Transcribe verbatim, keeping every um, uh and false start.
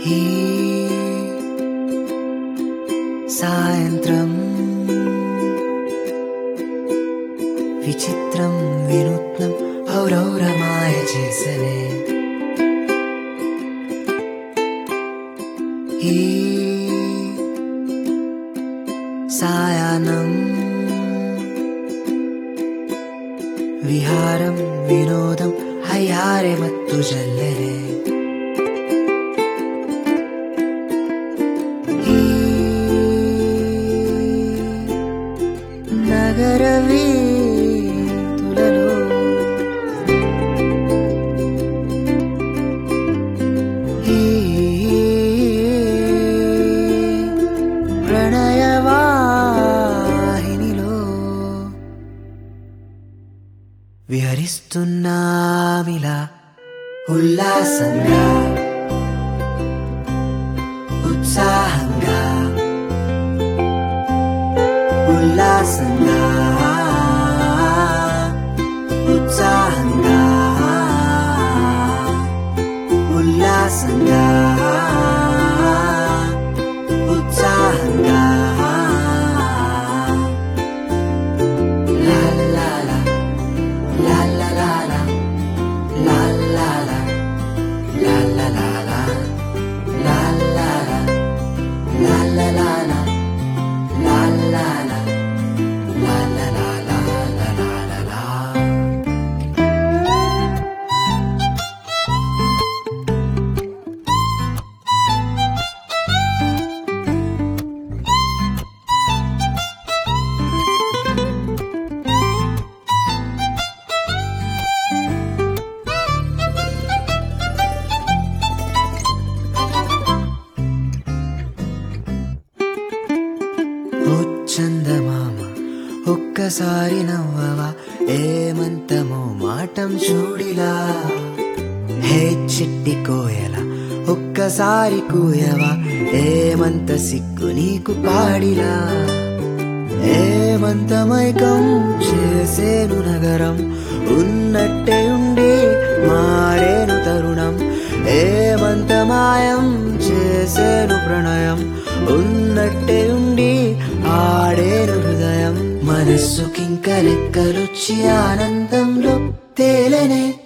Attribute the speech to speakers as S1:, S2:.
S1: ఈ సాయంత్రం విచిత్రం వినూత్నం ఔరౌరమాయ చేసనే ఈ సాయానం విహారం వినోదం హయారే మత్తు జల్లెరే ఈ నగర వీధులలో ఈ ప్రణయవాహినిలో విహరిస్తున్నామిలా ఉల్లాసంగా ఉత్సాహంగా ఉల్లాసంగా ఉత్సాహంగా ఉల్లాసంగా ఉత్సాహంగా లా లా లా లా లా లా లా లా లా లా లా లా లా లా లా లా లా లా లా La la la la la la la la la la la. చందమామ ఒక్కసారి నవ్వవా ఏమంతమో మాటం చూడిలా హే చిట్టి కోయల ఒక్కసారి కూయవా ఏమంత సిగ్గు నీకు పాడిలా ఏమంత మైకం చేసేను నగరం ఉన్నట్టే ఉండి మారేను తరుణం ఏమంత మాయం చేసేను ప్రణయం ఉన్నట్టే ఉండి ఆడేను హృదయం మనస్సుకింక రెక్కలొచ్చి ఆనందంలో తేలనే